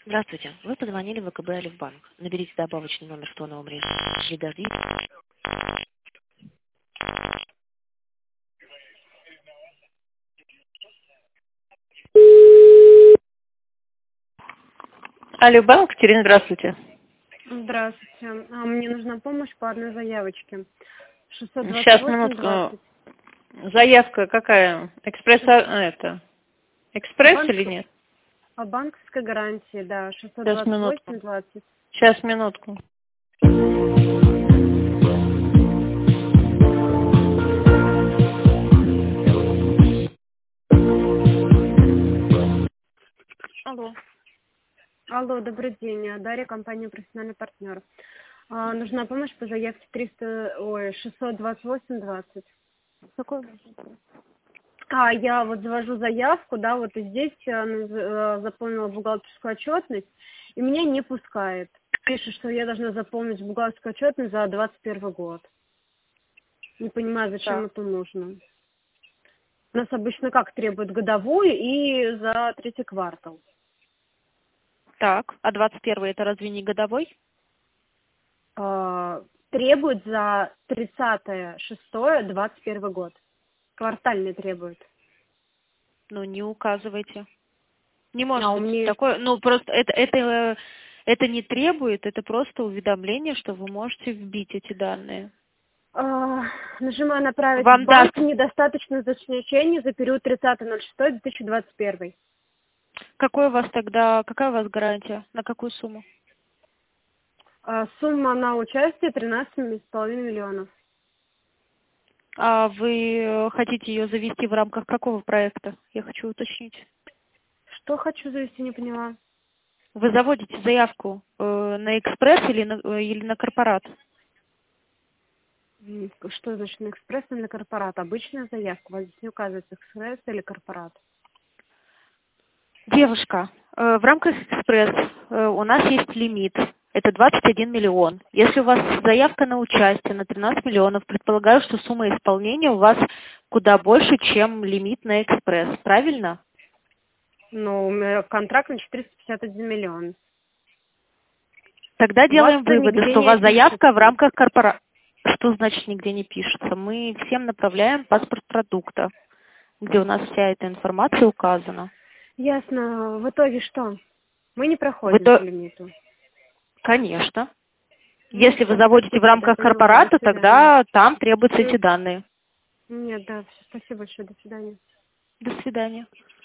Здравствуйте. Вы позвонили в ВКБ Альфбанк. Наберите добавочный номер в тоновом режиме. Или дождитесь. Альфбанк, Катерина, здравствуйте. Здравствуйте. Мне нужна помощь по одной заявочке. Сейчас, минутку. 628-20. Заявка какая? Экспресс или нет? О банковской гарантии, да. Сейчас, минутку. 628-20. Сейчас, минутку. Алло. Алло, добрый день. Дарья, компания «Профессиональный партнер». Нужна помощь по заявке 628-20. Какой? Я вот завожу заявку, да, вот и здесь заполнила бухгалтерскую отчетность, и меня не пускает. Пишет, что я должна заполнить бухгалтерскую отчетность за 2021 год. Не понимаю, зачем Да. это нужно. У нас обычно как требуют годовую и за третий квартал. Так, а 21-й это разве не годовой? Требуют за 30.06.21 год. Квартальный требуют. Ну, не указывайте. Не может у быть меня есть... такое. Ну, просто это не требует, это просто уведомление, что вы можете вбить эти данные. Нажимаю «Направить в Вам даст. банк». Недостаточно зачисления за период 30.06.2021. Какая у вас гарантия? На какую сумму? Сумма на участие 13,5 миллионов. А вы хотите ее завести в рамках какого проекта? Я хочу уточнить. Что хочу завести, не поняла. Вы заводите заявку на экспресс или на корпорат? Что значит на экспресс или на корпорат? Обычная заявка. У вас здесь не указывается экспресс или корпорат. Девушка, в рамках экспресс у нас есть лимит. Это 21 миллион. Если у вас заявка на участие на 13 миллионов, предполагаю, что сумма исполнения у вас куда больше, чем лимит на экспресс. Правильно? Ну, у меня контракт на 451 миллион. Тогда У вас делаем это выводы, нигде что у не вас заявка в пишется. рамках корпорации. Что значит нигде не пишется? Мы всем направляем паспорт продукта, где у нас вся эта информация указана. Ясно. В итоге что? Мы не проходим по лимиту. Конечно. Ну, Если вы все, заводите в спасибо, тогда рамках поняла. До корпората, свидания. тогда там требуются эти данные. Нет, да, все, спасибо большое, до свидания. До свидания.